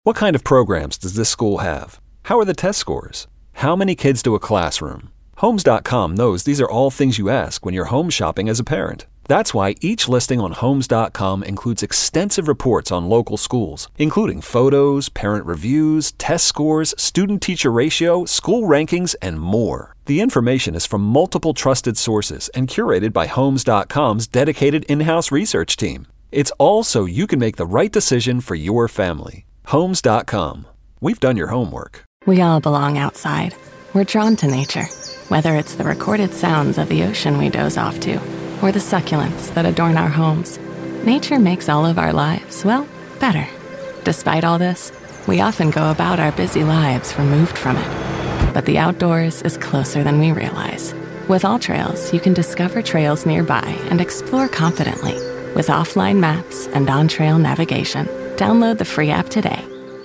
What kind of programs does this school have? How are the test scores? How many kids do a classroom? Homes.com knows these are all things you ask when you're home shopping as a parent. That's why each listing on Homes.com includes extensive reports on local schools, including photos, parent reviews, test scores, student-teacher ratio, school rankings, and more. The information is from multiple trusted sources and curated by Homes.com's dedicated in-house research team. It's all so you can make the right decision for your family. Homes.com. We've done your homework. We all belong outside. We're drawn to nature, whether it's the recorded sounds of the ocean we doze off to, or the succulents that adorn our homes. Nature makes all of our lives, well, better. Despite all this, we often go about our busy lives removed from it. But the outdoors is closer than we realize. With AllTrails, you can discover trails nearby and explore confidently. With offline maps and on-trail navigation, download the free app today.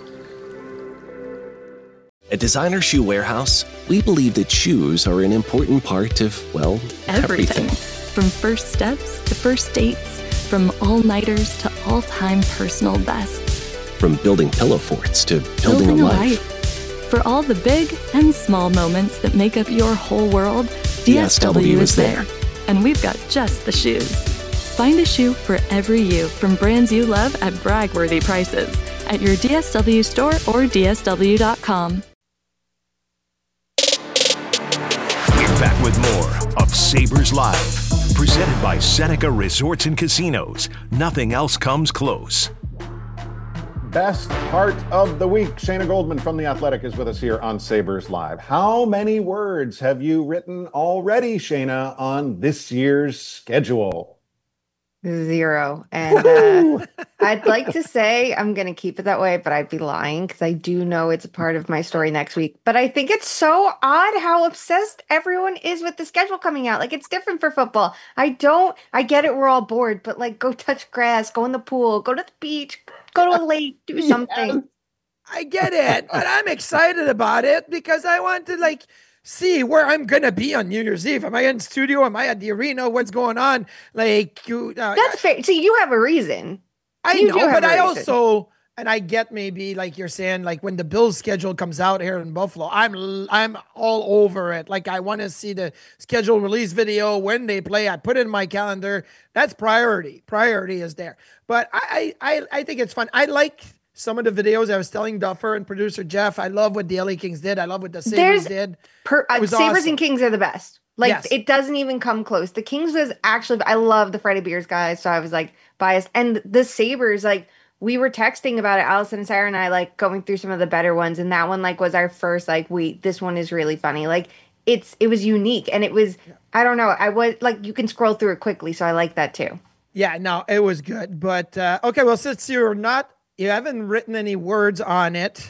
At Designer Shoe Warehouse, we believe that shoes are an important part of, well, everything. From first steps to first dates, from all-nighters to all-time personal bests. From building pillow forts to building a life. For all the big and small moments that make up your whole world, DSW is there. And we've got just the shoes. Find a shoe for every you from brands you love at brag-worthy prices at your DSW store or DSW.com. We're back with more of Sabres Live, presented by Seneca Resorts and Casinos. Nothing else comes close. Best part of the week. Shayna Goldman from The Athletic is with us here on Sabres Live. How many words have you written already, Shayna, on this year's schedule? 0. And I'd like to say I'm going to keep it that way, but I'd be lying because I do know it's a part of my story next week. But I think it's so odd how obsessed everyone is with the schedule coming out. Like, it's different for football. I get it, we're all bored, but like, go touch grass, go in the pool, go to the beach, go to a lake, do something. Yeah, I get it, but I'm excited about it because I want to see where I'm gonna be on New Year's Eve. Am I in studio? Am I at the arena? What's going on? That's fair. So you have a reason. I know, but I also, and I get maybe like you're saying, like when the Bills schedule comes out here in Buffalo, I'm all over it. Like I want to see the schedule release video when they play. I put it in my calendar. That's priority. Priority is there. But I think it's fun. I like some of the videos. I was telling Duffer and producer Jeff, I love what the LA Kings did. I love what the Sabres did. Sabres awesome. And Kings are the best. Like, yes. It doesn't even come close. The Kings was actually, I love the Freddie Beers guys, so I was like biased. And the Sabres, like, we were texting about it, Allison and Sarah and I, like going through some of the better ones. And that one, like, was our first, like, this one is really funny. Like, it was unique. And it was, I don't know, I was like, you can scroll through it quickly. So I like that too. Yeah, no, it was good. But, okay, well, since you haven't written any words on it,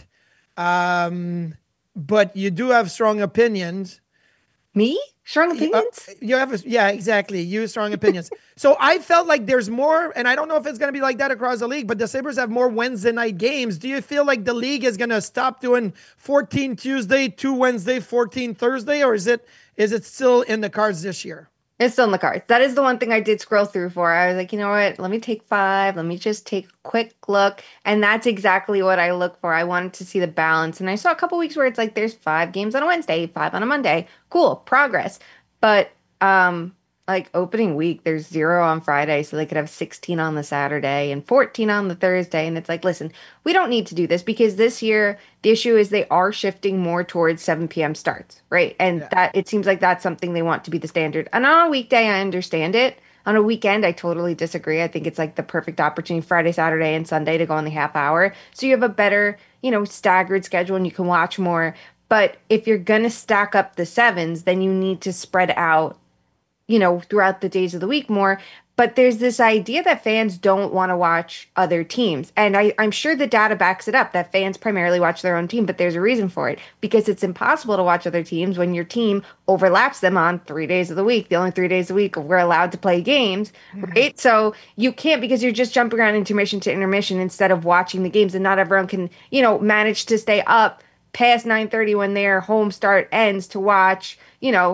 but you do have strong opinions. Me? Strong opinions? You have exactly. You strong opinions. So I felt like there's more, and I don't know if it's going to be like that across the league, but the Sabres have more Wednesday night games. Do you feel like the league is going to stop doing 14 Tuesday, 2 Wednesday, 14 Thursday, or is it still in the cards this year? It's still in the cards. That is the one thing I did scroll through for. I was like, you know what? Let me take 5. Let me just take a quick look. And that's exactly what I look for. I wanted to see the balance. And I saw a couple weeks where it's like there's 5 games on a Wednesday, 5 on a Monday. Cool, progress. But like opening week, there's 0 on Friday. So they could have 16 on the Saturday and 14 on the Thursday. And it's like, listen, we don't need to do this because this year the issue is they are shifting more towards 7 p.m. starts, right? And that it seems like that's something they want to be the standard. And on a weekday, I understand it. On a weekend, I totally disagree. I think it's like the perfect opportunity, Friday, Saturday, and Sunday to go on the half hour. So you have a better, staggered schedule and you can watch more. But if you're going to stack up the 7s, then you need to spread out, throughout the days of the week more. But there's this idea that fans don't want to watch other teams. And I'm sure the data backs it up that fans primarily watch their own team, but there's a reason for it. Because it's impossible to watch other teams when your team overlaps them on 3 days of the week. The only 3 days a week we're allowed to play games, right? So you can't because you're just jumping around intermission to intermission instead of watching the games. And not everyone can, manage to stay up past 9:30 when their home start ends to watch,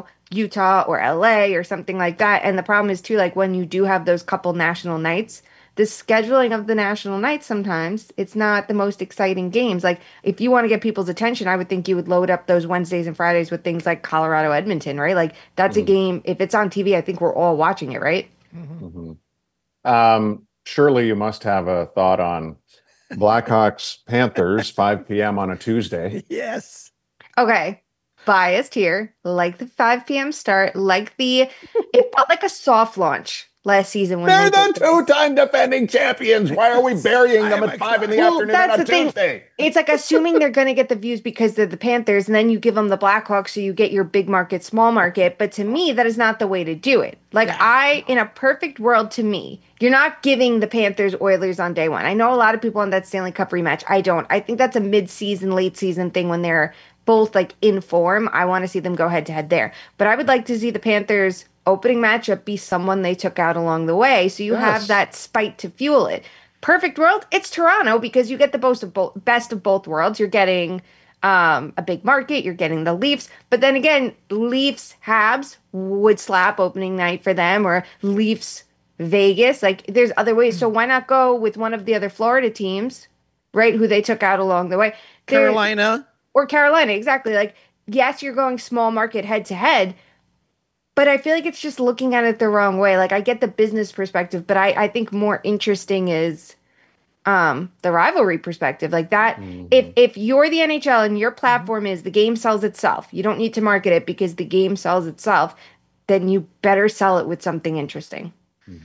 Utah or LA or something like that. And the problem is too, like when you do have those couple national nights, the scheduling of the national nights, sometimes it's not the most exciting games. Like if you want to get people's attention, I would think you would load up those Wednesdays and Fridays with things like Colorado Edmonton, right? Like that's a game. If it's on TV, I think we're all watching it, right? Surely you must have a thought on Blackhawks Panthers, 5 p.m. on a Tuesday. Yes. Okay. Biased here. Like the 5 p.m. start. It felt like a soft launch last season. When They're the two-time defending champions. Why are we burying them at 5 in the afternoon on a Tuesday? It's like assuming they're going to get the views because they're the Panthers, and then you give them the Blackhawks so you get your big market, small market. But to me, that is not the way to do it. Like in a perfect world, to me, you're not giving the Panthers Oilers on day one. I know a lot of people on that Stanley Cup rematch. I don't. I think that's a mid-season, late-season thing when they're both like in form. I want to see them go head-to-head there. But I would like to see the Panthers opening matchup be someone they took out along the way, so you have that spite to fuel it. Perfect world, it's Toronto because you get the best of both worlds. You're getting a big market, you're getting the Leafs, but then again, Leafs Habs would slap opening night for them, or Leafs Vegas. Like there's other ways, so why not go with one of the other Florida teams, right, who they took out along the way? Carolina, exactly. Like yes, you're going small market head to head, but I feel like it's just looking at it the wrong way. Like I get the business perspective, but I think more interesting is the rivalry perspective. Like that, if you're the NHL and your platform is the game sells itself, you don't need to market it because the game sells itself, then you better sell it with something interesting.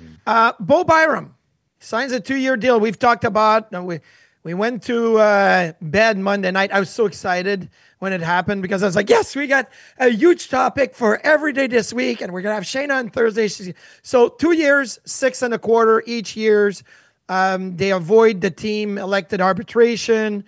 Bo Byram signs a 2-year deal. We've talked about, we went to bed Monday night. I was so excited when it happened because I was like, yes, we got a huge topic for every day this week, and we're going to have Shayna on Thursday. So 2 years, 6.25 each years. They avoid the team elected arbitration.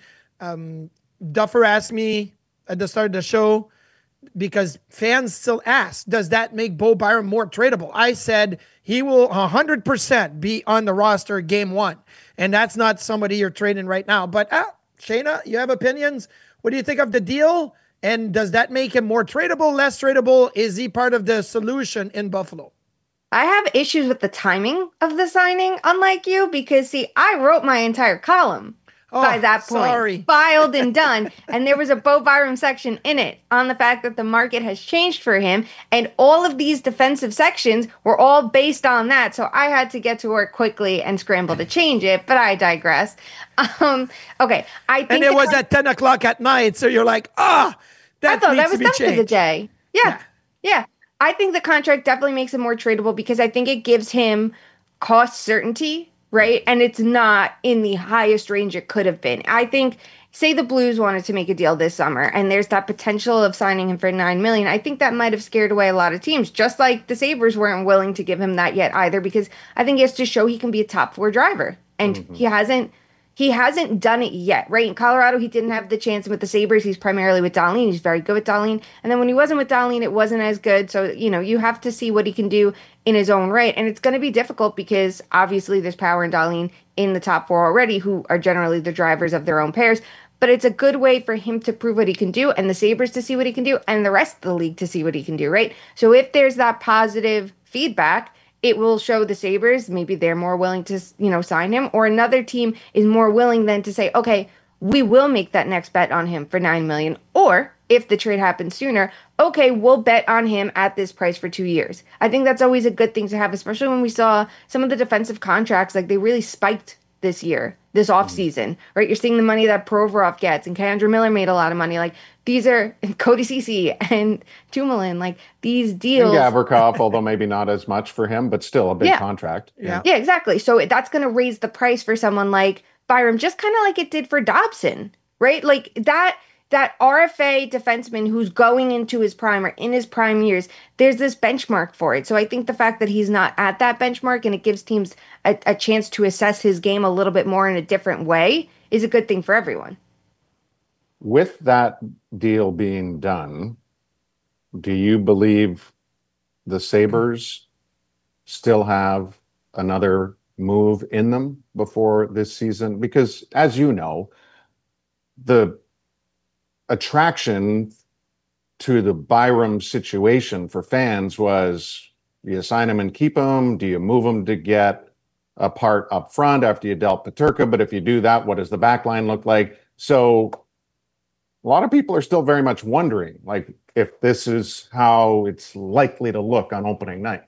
Duffer asked me at the start of the show, because fans still ask, does that make Bo Byram more tradable? I said he will 100% be on the roster game one. And that's not somebody you're trading right now. But Shayna, you have opinions. What do you think of the deal? And does that make him more tradable, less tradable? Is he part of the solution in Buffalo? I have issues with the timing of the signing, unlike you, because see, I wrote my entire column by that point, filed and done. And there was a Bo Byram section in it on the fact that the market has changed for him. And all of these defensive sections were all based on that. So I had to get to work quickly and scramble to change it, but I digress. Okay. And it was at 10 o'clock at night. So you're like, that needs to be changed. For the day. Yeah. I think the contract definitely makes him more tradable because I think it gives him cost certainty, right? And it's not in the highest range it could have been. I think, say the Blues wanted to make a deal this summer and there's that potential of signing him for $9 million. I think that might have scared away a lot of teams, just like the Sabres weren't willing to give him that yet either, because I think he has to show he can be a top 4 driver. And he hasn't done it yet, right? In Colorado, he didn't have the chance. With the Sabres, he's primarily with Dahlin. He's very good with Dahlin. And then when he wasn't with Dahlin, it wasn't as good. So, you have to see what he can do in his own right. And it's going to be difficult because obviously there's power in Dahlin in the top 4 already, who are generally the drivers of their own pairs. But it's a good way for him to prove what he can do, and the Sabres to see what he can do, and the rest of the league to see what he can do, right? So if there's that positive feedback, it will show the Sabres, maybe they're more willing to, sign him, or another team is more willing then to say, okay, we will make that next bet on him for $9 million. Or if the trade happens sooner, okay, we'll bet on him at this price for 2 years. I think that's always a good thing to have, especially when we saw some of the defensive contracts, like they really spiked this year, this offseason, right? You're seeing the money that Provorov gets, and K'Andre Miller made a lot of money. Like, these are Cody Ceci and Dumoulin, like these deals. And Gavrikov, although maybe not as much for him, but still a big contract. Yeah, exactly. So that's going to raise the price for someone like Byram, just kind of like it did for Dobson, right? Like that RFA defenseman who's going into his prime or in his prime years, there's this benchmark for it. So I think the fact that he's not at that benchmark and it gives teams a chance to assess his game a little bit more in a different way is a good thing for everyone. With that deal being done, do you believe the Sabres still have another move in them before this season? Because as you know, the attraction to the Byram situation for fans was, do you sign him and keep him? Do you move him to get apart up front after you dealt Peterka. But if you do that, what does the back line look like? So a lot of people are still very much wondering, like, if this is how it's likely to look on opening night.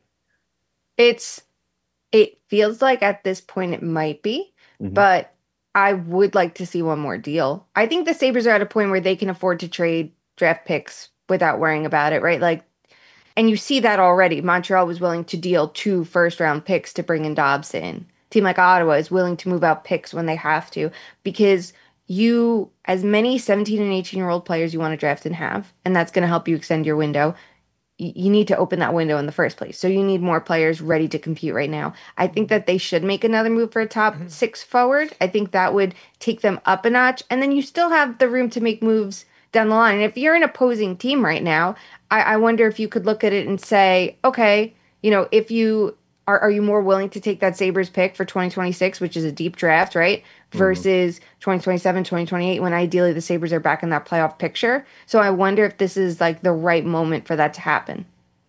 It feels like at this point it might be, but I would like to see one more deal. I think the Sabres are at a point where they can afford to trade draft picks without worrying about it, right? Like, and you see that already. Montreal was willing to deal 2 first-round picks to bring in Dobson. A team like Ottawa is willing to move out picks when they have to, because you, as many 17 and 18-year-old players you want to draft and have, and that's going to help you extend your window, you need to open that window in the first place. So you need more players ready to compete right now. I think that they should make another move for a top 6 forward. I think that would take them up a notch. And then you still have the room to make moves down the line. And if you're an opposing team right now, I wonder if you could look at it and say, okay, if you are you more willing to take that Sabres pick for 2026, which is a deep draft, right? Versus 2027, 2028, when ideally the Sabres are back in that playoff picture. So I wonder if this is like the right moment for that to happen.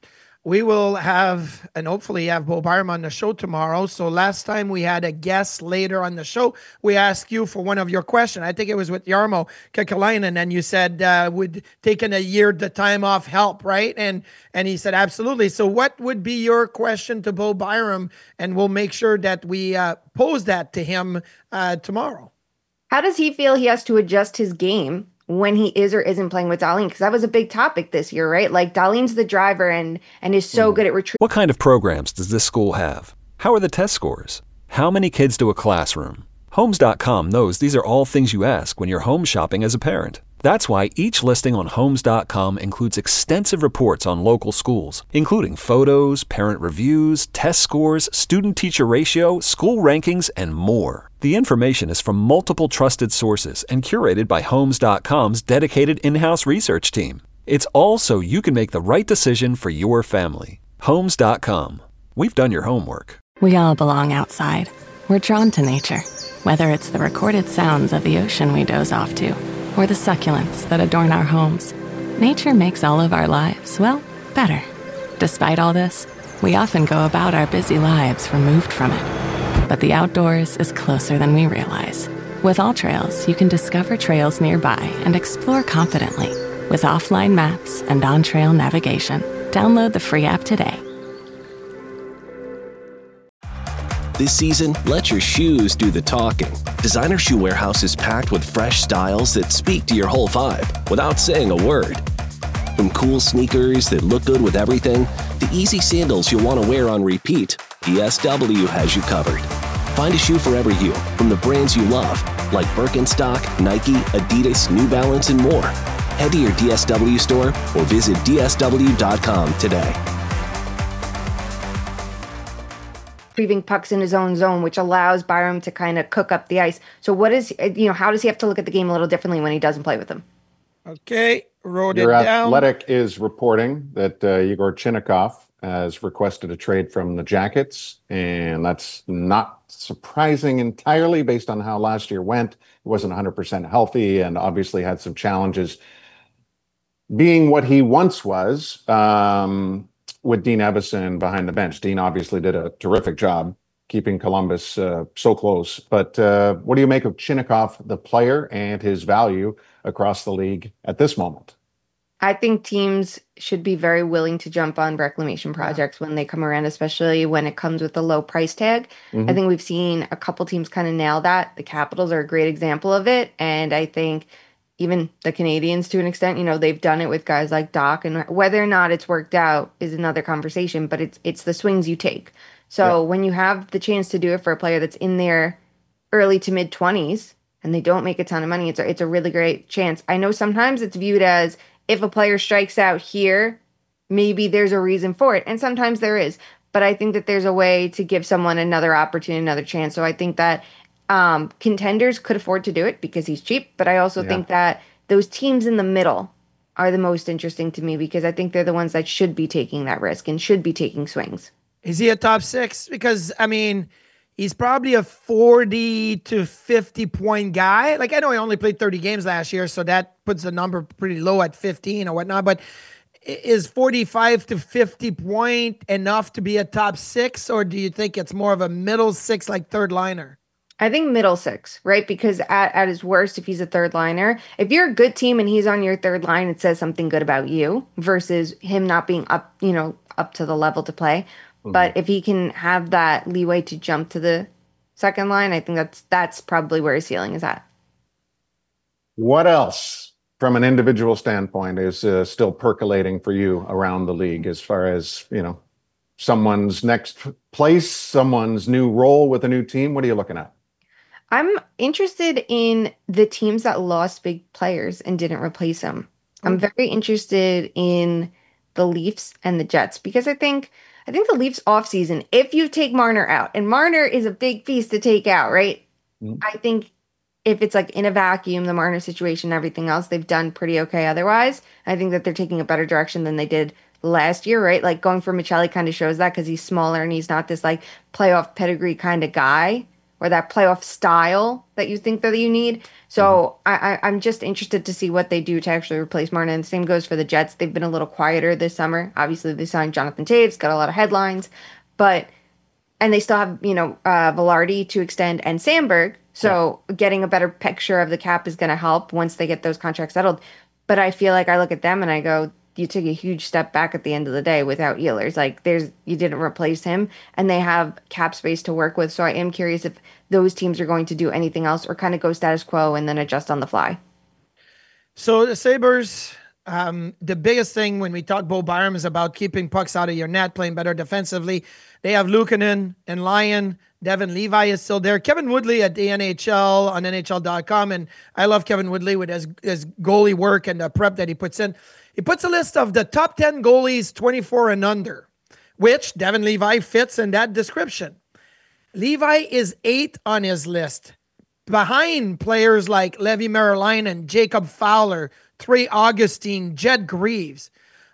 We will have, and hopefully have, Bo Byram on the show tomorrow. So last time we had a guest later on the show, we asked you for one of your questions. I think it was with Jarmo Kekalainen, and you said would taking a year the time off help, right? And he said absolutely. So what would be your question to Bo Byram? And we'll make sure that we pose that to him tomorrow. How does he feel he has to adjust his game when he is or isn't playing with Dahlin? Because that was a big topic this year, right? Like, Dahlin's the driver and is so good at retrieving. What kind of programs does this school have? How are the test scores? How many kids do a classroom? Homes.com knows these are all things you ask when you're home shopping as a parent. That's why each listing on Homes.com includes extensive reports on local schools, including photos, parent reviews, test scores, student-teacher ratio, school rankings, and more. The information is from multiple trusted sources and curated by Homes.com's dedicated in-house research team. It's all so you can make the right decision for your family. Homes.com. We've done your homework. We all belong outside. We're drawn to nature, whether it's the recorded sounds of the ocean we doze off to, or the succulents that adorn our homes. Nature makes all of our lives, well, better. Despite all this, we often go about our busy lives removed from it. But the outdoors is closer than we realize. With AllTrails, you can discover trails nearby and explore confidently. With offline maps and on-trail navigation, download the free app today. This season, let your shoes do the talking. Designer Shoe Warehouse is packed with fresh styles that speak to your whole vibe without saying a word. From cool sneakers that look good with everything, to easy sandals you'll want to wear on repeat, DSW has you covered. Find a shoe for every you from the brands you love, like Birkenstock, Nike, Adidas, New Balance, and more. Head to your DSW store or visit DSW.com today. Retrieving pucks in his own zone, which allows Byram to kind of cook up the ice. So how does he have to look at the game a little differently when he doesn't play with them? Okay, wrote Your it down. Athletic is reporting that Yegor Chinakhov has requested a trade from the Jackets, and that's not surprising entirely based on how last year went. He wasn't 100% healthy and obviously had some challenges being what he once was. With Dean Evason behind the bench. Dean obviously did a terrific job keeping Columbus so close. But what do you make of Chinakhov, the player, and his value across the league at this moment? I think teams should be very willing to jump on reclamation projects when they come around, especially when it comes with a low price tag. I think we've seen a couple teams kind of nail that. The Capitals are a great example of it. And I think even the Canadians, to an extent, they've done it with guys like Doc, and whether or not it's worked out is another conversation, but it's the swings you take. So when you have the chance to do it for a player that's in their early to mid 20s and they don't make a ton of money, it's a really great chance. I know sometimes it's viewed as if a player strikes out here, maybe there's a reason for it. And sometimes there is, but I think that there's a way to give someone another opportunity, another chance. So I think that contenders could afford to do it because he's cheap, but I also think that those teams in the middle are the most interesting to me because I think they're the ones that should be taking that risk and should be taking swings. Is he a top 6? Because, he's probably a 40 to 50 point guy. Like, I know he only played 30 games last year, so that puts the number pretty low at 15 or whatnot, but is 45 to 50 point enough to be a top 6, or do you think it's more of a middle 6 like third liner? I think middle 6, right? Because at his worst, if he's a third liner, if you're a good team and he's on your third line, it says something good about you versus him not being up to the level to play. Mm-hmm. But if he can have that leeway to jump to the second line, I think that's probably where his ceiling is at. What else, from an individual standpoint, is still percolating for you around the league as far as, someone's next place, someone's new role with a new team? What are you looking at? I'm interested in the teams that lost big players and didn't replace them. I'm very interested in the Leafs and the Jets because I think the Leafs offseason, if you take Marner out, and Marner is a big piece to take out, right? Mm-hmm. I think if it's like in a vacuum, the Marner situation, everything else, they've done pretty okay otherwise. I think that they're taking a better direction than they did last year, right? Like going for Michelli kind of shows that because he's smaller and he's not this like playoff pedigree kind of guy or that playoff style that you think that you need. So I'm just interested to see what they do to actually replace Marner. And the same goes for the Jets. They've been a little quieter this summer. Obviously, they signed Jonathan Toews, got a lot of headlines, and they still have, Velarde to extend and Sandberg. So getting a better picture of the cap is going to help once they get those contracts settled. But I feel like I look at them and I go, you took a huge step back at the end of the day without Ehlers. Like you didn't replace him and they have cap space to work with. So I am curious if those teams are going to do anything else or kind of go status quo and then adjust on the fly. So the Sabres, the biggest thing when we talk Bo Byram is about keeping pucks out of your net, playing better defensively. They have Luukkonen and Lyon. Devin Levi is still there. Kevin Woodley at the NHL on NHL.com. And I love Kevin Woodley with his goalie work and the prep that he puts in. He puts a list of the top 10 goalies 24 and under, which Devin Levi fits in that description. Levi is 8 on his list, behind players like Levi Merrillainen, Jacob Fowler, Trey Augustine, Jed Greaves.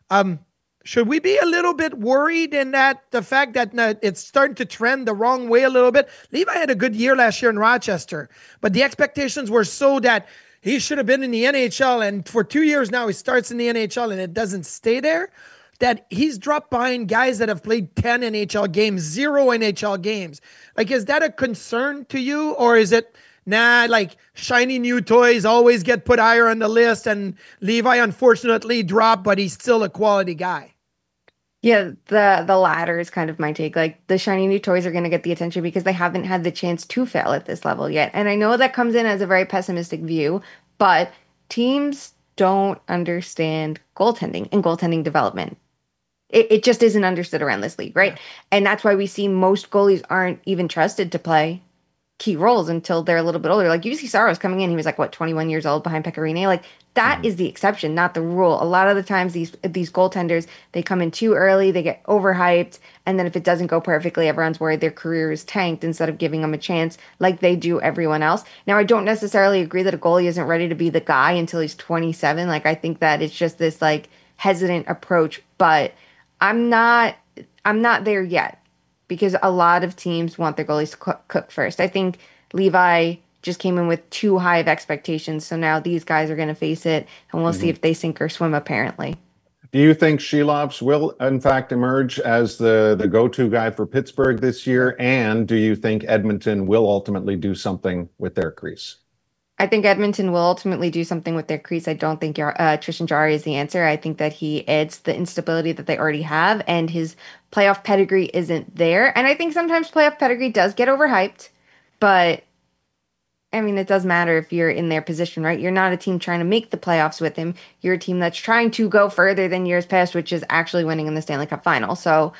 Should we be a little bit worried in that the fact that it's starting to trend the wrong way a little bit? Levi had a good year last year in Rochester, but the expectations were so that he should have been in the NHL, and for 2 years now he starts in the NHL and it doesn't stay there, that he's dropped behind guys that have played 10 NHL games, 0 NHL games. Like, is that a concern to you, or is it, like shiny new toys always get put higher on the list and Levi unfortunately dropped, but he's still a quality guy? Yeah, the latter is kind of my take. Like the shiny new toys are going to get the attention because they haven't had the chance to fail at this level yet. And I know that comes in as a very pessimistic view, but teams don't understand goaltending and goaltending development. It just isn't understood around this league, right? And that's why we see most goalies aren't even trusted to play key roles until they're a little bit older. Like you see Saros coming in, he was like, 21 years old behind Pecorine? Like that is the exception, not the rule. A lot of the times these goaltenders, they come in too early, they get overhyped, and then if it doesn't go perfectly, everyone's worried their career is tanked instead of giving them a chance like they do everyone else. Now, I don't necessarily agree that a goalie isn't ready to be the guy until he's 27. Like I think that it's just this like hesitant approach, but I'm not there yet. Because a lot of teams want their goalies to cook first. I think Levi just came in with too high of expectations, so now these guys are going to face it, and we'll see if they sink or swim, apparently. Do you think Shelovs will, in fact, emerge as the go-to guy for Pittsburgh this year? And do you think Edmonton will ultimately do something with their crease? I think Edmonton will ultimately do something with their crease. I don't think Tristan Jarry is the answer. I think that he adds the instability that they already have, and his playoff pedigree isn't there. And I think sometimes playoff pedigree does get overhyped, but I mean, it does matter if you're in their position, right? You're not a team trying to make the playoffs with him. You're a team that's trying to go further than years past, which is actually winning in the Stanley Cup final. So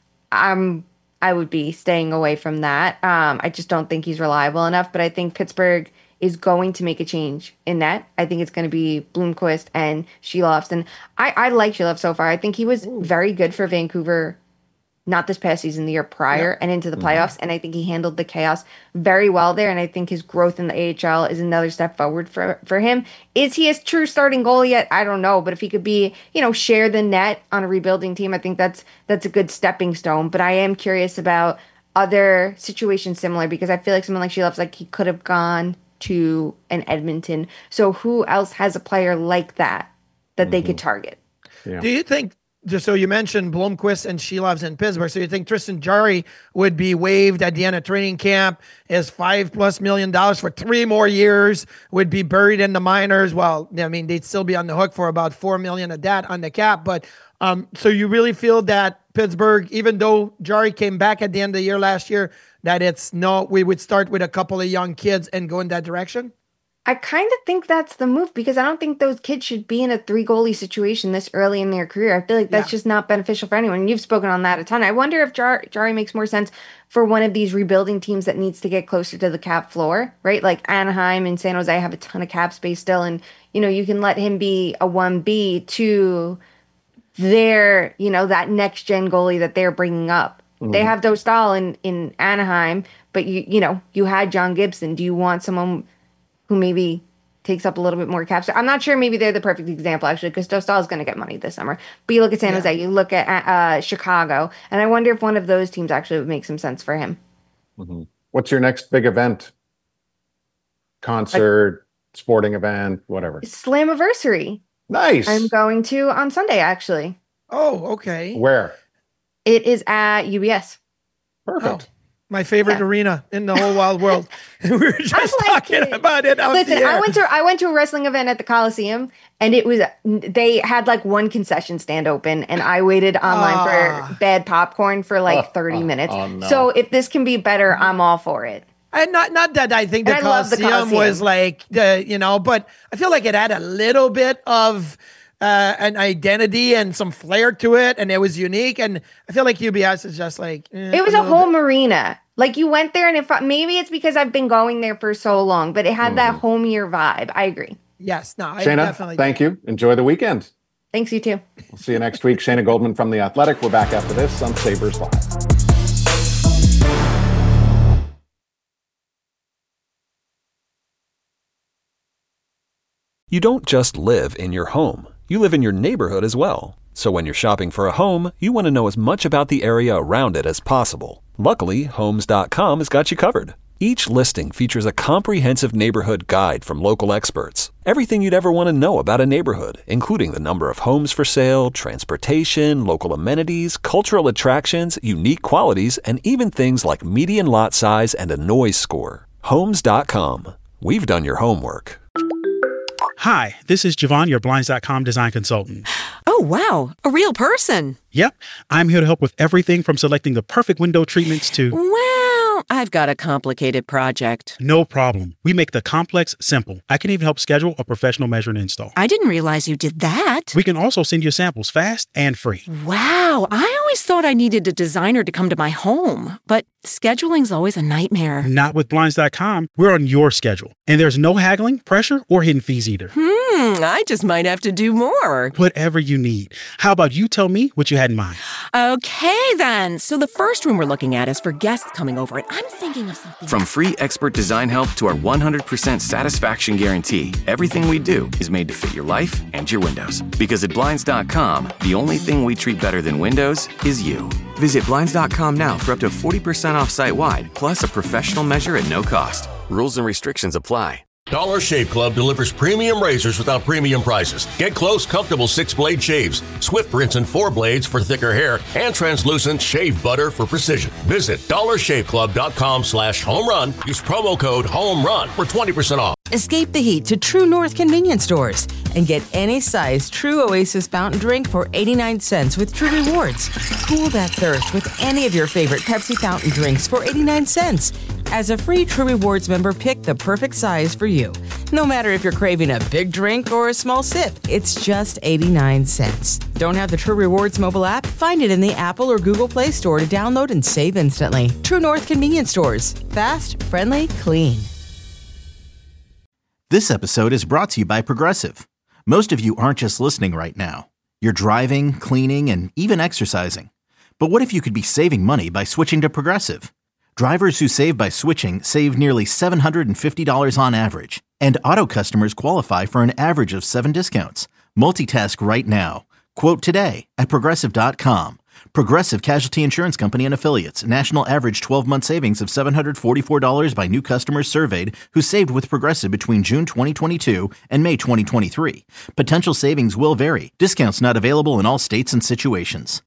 I would be staying away from that. I just don't think he's reliable enough, but I think Pittsburgh is going to make a change in that. I think it's going to be Blomqvist and Shelovs. And I like Shelovs so far. I think he was very good for Vancouver, not this past season, the year prior, and into the playoffs. And I think he handled the chaos very well there. And I think his growth in the AHL is another step forward for him. Is he a true starting goalie yet? I don't know. But if he could be, share the net on a rebuilding team, I think that's a good stepping stone. But I am curious about other situations similar, because I feel like someone like Shelovs, like he could have gone to an Edmonton. So who else has a player like that they could target? Yeah. Do you think, just so you mentioned Blomqvist and Shelov's in Pittsburgh, so you think Tristan Jarry would be waived at the end of training camp, is $5+ million for 3 more years, would be buried in the minors? Well, I mean, they'd still be on the hook for about $4 million of that on the cap. But so you really feel that Pittsburgh, even though Jarry came back at the end of the year last year, that we would start with a couple of young kids and go in that direction? I kind of think that's the move, because I don't think those kids should be in a 3-goalie situation this early in their career. I feel like that's just not beneficial for anyone. You've spoken on that a ton. I wonder if Jarry makes more sense for one of these rebuilding teams that needs to get closer to the cap floor, right? Like Anaheim and San Jose have a ton of cap space still, and you can let him be a 1B to their, that next gen goalie that they're bringing up. Mm-hmm. They have Dostal in Anaheim, but you had John Gibson. Do you want someone who maybe takes up a little bit more cap space? I'm not sure. Maybe they're the perfect example, actually, because Dostal is going to get money this summer. But you look at San Jose, you look at Chicago, and I wonder if one of those teams actually would make some sense for him. Mm-hmm. What's your next big event? Concert, sporting event, whatever. Slammiversary. Nice. I'm going to on Sunday, actually. Oh, okay. Where? It is at UBS. Perfect. Oh. My favorite arena in the whole wild world. We were just talking about it. Listen, I went to a wrestling event at the Coliseum, and they had like one concession stand open, and I waited online for bad popcorn for like 30 minutes. No. So if this can be better, I'm all for it. And not that I think the Coliseum was like but I feel like it had a little bit of an identity and some flair to it, and it was unique. And I feel like UBS is just like it was a home arena. Like you went there, and maybe it's because I've been going there for so long, but it had that homier vibe. I agree. Yes, no, I Shayna, definitely. Thank you. Enjoy the weekend. Thanks, you too. We'll see you next week. Shayna Goldman from The Athletic. We're back after this on Sabres Live. You don't just live in your home. You live in your neighborhood as well. So when you're shopping for a home, you want to know as much about the area around it as possible. Luckily, Homes.com has got you covered. Each listing features a comprehensive neighborhood guide from local experts. Everything you'd ever want to know about a neighborhood, including the number of homes for sale, transportation, local amenities, cultural attractions, unique qualities, and even things like median lot size and a noise score. Homes.com. We've done your homework. Hi, this is Javon, your Blinds.com design consultant. Oh, wow. A real person. Yep. I'm here to help with everything from selecting the perfect window treatments to... Well, I've got a complicated project. No problem. We make the complex simple. I can even help schedule a professional measure and install. I didn't realize you did that. We can also send you samples fast and free. Wow. I always thought I needed a designer to come to my home, but scheduling's always a nightmare. Not with Blinds.com. We're on your schedule. And there's no haggling, pressure, or hidden fees either. I just might have to do more. Whatever you need. How about you tell me what you had in mind? Okay, then. So the first room we're looking at is for guests coming over, and I'm thinking of something. From free expert design help to our 100% satisfaction guarantee, everything we do is made to fit your life and your windows. Because at Blinds.com, the only thing we treat better than windows is you. Visit Blinds.com now for up to 40% off site-wide, plus a professional measure at no cost. Rules and restrictions apply. Dollar Shave Club delivers premium razors without premium prices. Get close, comfortable 6-blade shaves, swift rinse and 4 blades for thicker hair, and translucent shave butter for precision. Visit dollarshaveclub.com/homerun. Use promo code HOMERUN for 20% off. Escape the heat to True North convenience stores and get any size True Oasis fountain drink for 89 cents with True Rewards. Cool that thirst with any of your favorite Pepsi fountain drinks for 89 cents. As a free True Rewards member, pick the perfect size for you. No matter if you're craving a big drink or a small sip, it's just 89 cents. Don't have the True Rewards mobile app? Find it in the Apple or Google Play Store to download and save instantly. True North convenience stores. Fast, friendly, clean. This episode is brought to you by Progressive. Most of you aren't just listening right now. You're driving, cleaning, and even exercising. But what if you could be saving money by switching to Progressive? Drivers who save by switching save nearly $750 on average. And auto customers qualify for an average of 7 discounts. Multitask right now. Quote today at Progressive.com. Progressive Casualty Insurance Company and Affiliates. National average 12-month savings of $744 by new customers surveyed who saved with Progressive between June 2022 and May 2023. Potential savings will vary. Discounts not available in all states and situations.